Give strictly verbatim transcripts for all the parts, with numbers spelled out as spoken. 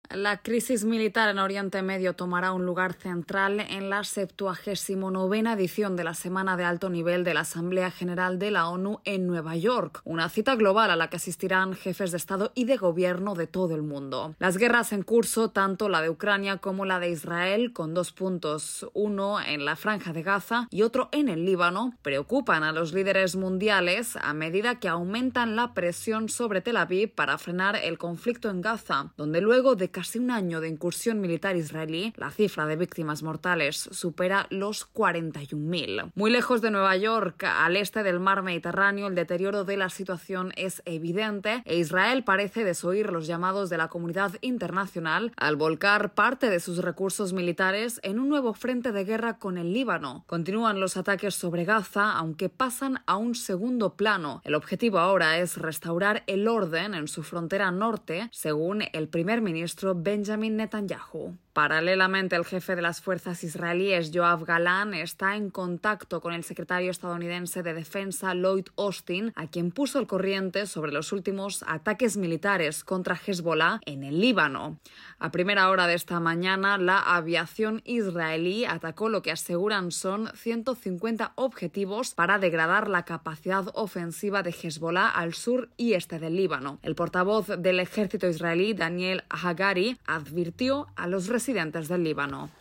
La crisis militar en Oriente Medio tomará un lugar central en la septuagésimo novena edición de la Semana de Alto Nivel de la Asamblea General de la ONU en Nueva York, una cita global a la que asistirán jefes de Estado y de Gobierno de todo el mundo. Las guerras en curso, tanto la de Ucrania como la de Israel, con dos puntos, uno en la Franja de Gaza y otro en el Líbano, preocupan a los líderes mundiales a medida que aumentan la presión sobre Tel Aviv para frenar el conflicto en Gaza, donde luego de casi un año de incursión militar israelí, la cifra de víctimas mortales supera los cuarenta y un mil. Muy lejos de Nueva York, al este del mar Mediterráneo, el deterioro de la situación es evidente e Israel parece desoír los llamados de la comunidad internacional al volcar parte de sus recursos militares en un nuevo frente de guerra con el Líbano. Continúan los ataques sobre Gaza, aunque pasan a un segundo plano. El objetivo ahora es restaurar el orden en su frontera norte, según el primer ministro Benjamin Netanyahu. Paralelamente, el jefe de las fuerzas israelíes, Yoav Galán, está en contacto con el secretario estadounidense de Defensa, Lloyd Austin, a quien puso al corriente sobre los últimos ataques militares contra Hezbollah en el Líbano. A primera hora de esta mañana, la aviación israelí atacó lo que aseguran son ciento cincuenta objetivos para degradar la capacidad ofensiva de Hezbollah al sur y este del Líbano. El portavoz del ejército israelí, Daniel Hagari, advirtió a los residentes del Líbano.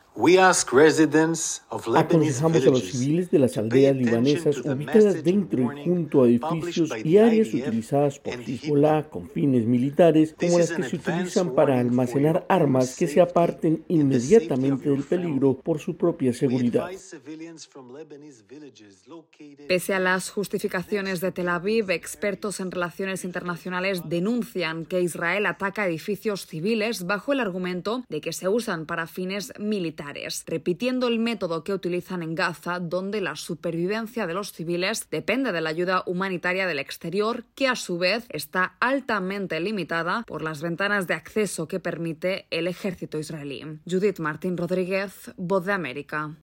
Aconsejamos a los civiles de las aldeas libanesas ubicadas dentro y junto a edificios y áreas utilizadas por Hezbollah con fines militares, como las que se utilizan para almacenar armas, que se aparten inmediatamente del peligro por su propia seguridad. Pese a las justificaciones de Tel Aviv, expertos en relaciones internacionales denuncian que Israel ataca edificios civiles bajo el argumento de que se usan para fines militares, repitiendo el método que utilizan en Gaza, donde la supervivencia de los civiles depende de la ayuda humanitaria del exterior, que a su vez está altamente limitada por las ventanas de acceso que permite el ejército israelí. Judith Martín Rodríguez, Voz de América.